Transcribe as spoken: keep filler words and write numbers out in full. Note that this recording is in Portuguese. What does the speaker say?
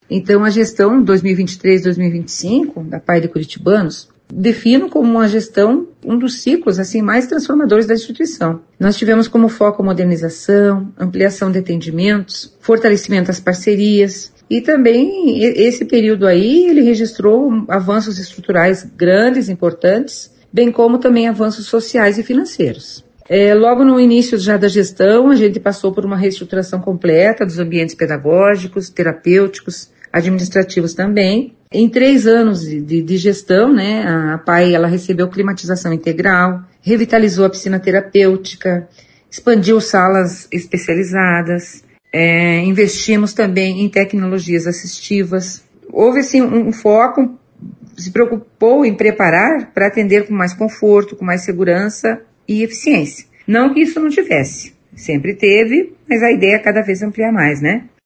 Então, a gestão dois mil e vinte e três, dois mil e vinte e cinco da P A I de Curitibanos defino como uma gestão, um dos ciclos assim mais transformadores da instituição. Nós tivemos como foco a modernização, ampliação de atendimentos, fortalecimento das parcerias e também esse período aí ele registrou avanços estruturais grandes, importantes, bem como também avanços sociais e financeiros. É, logo no início já da gestão, a gente passou por uma reestruturação completa dos ambientes pedagógicos, terapêuticos, administrativos também. Em três anos de, de, de gestão, né, a P A I ela recebeu climatização integral, revitalizou a piscina terapêutica, expandiu salas especializadas, é, investimos também em tecnologias assistivas. Houve assim, um, um foco, se preocupou em preparar para atender com mais conforto, com mais segurança e eficiência. Não que isso não tivesse, sempre teve, mas a ideia é cada vez ampliar mais, né?